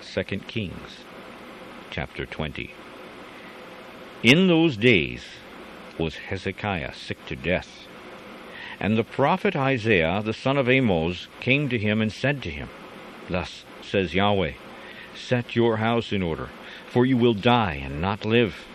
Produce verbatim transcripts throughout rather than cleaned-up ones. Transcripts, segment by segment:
Second Kings, chapter twenty. In those days was Hezekiah sick to death, and the prophet Isaiah the son of Amoz came to him and said to him, Thus says Yahweh, Set your house in order, for you will die and not live.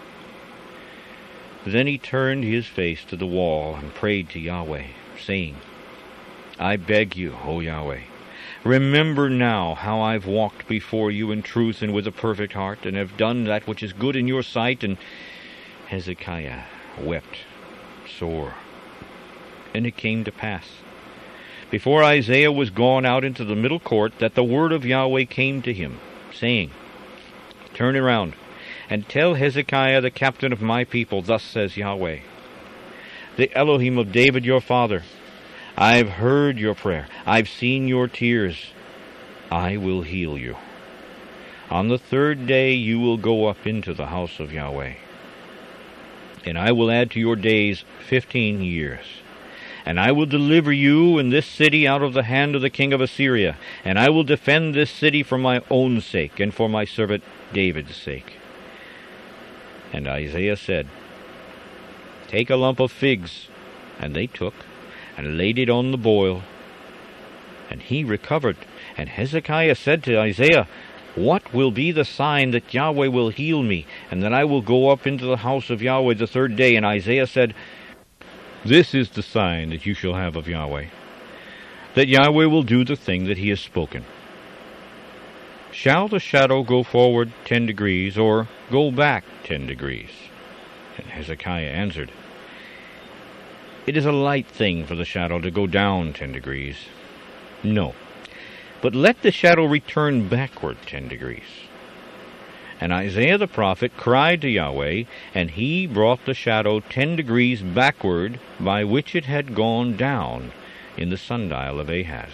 Then he turned his face to the wall and prayed to Yahweh, saying, I beg you, O Yahweh, remember now how I've walked before you in truth and with a perfect heart, and have done that which is good in your sight. And Hezekiah wept sore. And it came to pass, before Isaiah was gone out into the middle court, that the word of Yahweh came to him, saying, Turn around, and tell Hezekiah the captain of my people, Thus says Yahweh, the Elohim of David your father, I've heard your prayer, I've seen your tears, I will heal you. On the third day you will go up into the house of Yahweh, and I will add to your days fifteen years. And I will deliver you and this city out of the hand of the king of Assyria, and I will defend this city for my own sake, and for my servant David's sake. And Isaiah said, Take a lump of figs. And they took, and laid it on the boil, and he recovered. And Hezekiah said to Isaiah, What will be the sign that Yahweh will heal me, and that I will go up into the house of Yahweh the third day? And Isaiah said, This is the sign that you shall have of Yahweh, that Yahweh will do the thing that he has spoken. Shall the shadow go forward ten degrees, or go back ten degrees? And Hezekiah answered, It is a light thing for the shadow to go down ten degrees. No, but let the shadow return backward ten degrees. And Isaiah the prophet cried to Yahweh, and he brought the shadow ten degrees backward, by which it had gone down in the sundial of Ahaz.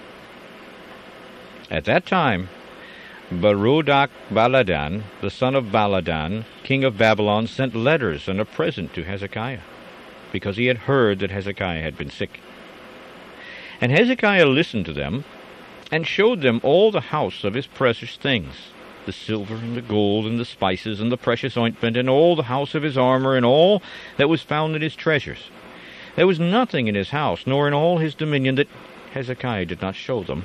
At that time, Merodach Baladan, the son of Baladan, king of Babylon, sent letters and a present to Hezekiah, because he had heard that Hezekiah had been sick. And Hezekiah listened to them, and showed them all the house of his precious things, the silver and the gold and the spices and the precious ointment, and all the house of his armor, and all that was found in his treasures. There was nothing in his house, nor in all his dominion, that Hezekiah did not show them.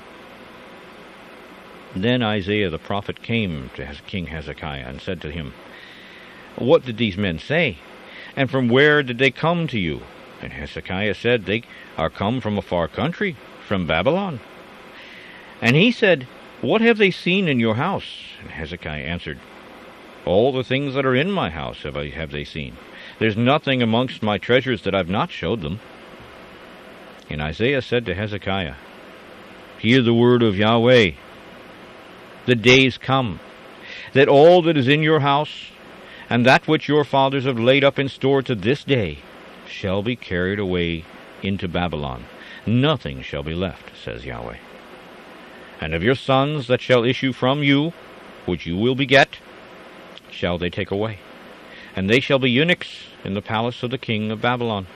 Then Isaiah the prophet came to King Hezekiah, and said to him, What did these men say? And from where did they come to you? And Hezekiah said, They are come from a far country, from Babylon. And he said, What have they seen in your house? And Hezekiah answered, All the things that are in my house have, I, have they seen. There's nothing amongst my treasures that I've not showed them. And Isaiah said to Hezekiah, Hear the word of Yahweh. The days come, that all that is in your house, and that which your fathers have laid up in store to this day, shall be carried away into Babylon. Nothing shall be left, says Yahweh. And of your sons that shall issue from you, which you will beget, shall they take away, and they shall be eunuchs in the palace of the king of Babylon.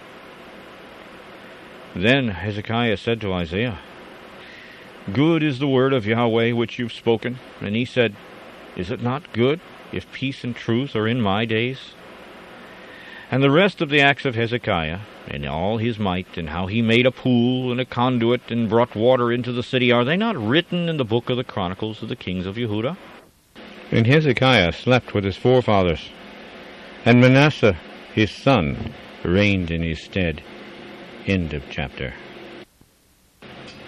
Then Hezekiah said to Isaiah, Good is the word of Yahweh which you've spoken. And he said, Is it not good, if peace and truth are in my days? And the rest of the acts of Hezekiah, and all his might, and how he made a pool and a conduit, and brought water into the city, are they not written in the book of the Chronicles of the kings of Yehudah? And Hezekiah slept with his forefathers, and Manasseh his son reigned in his stead. End of chapter.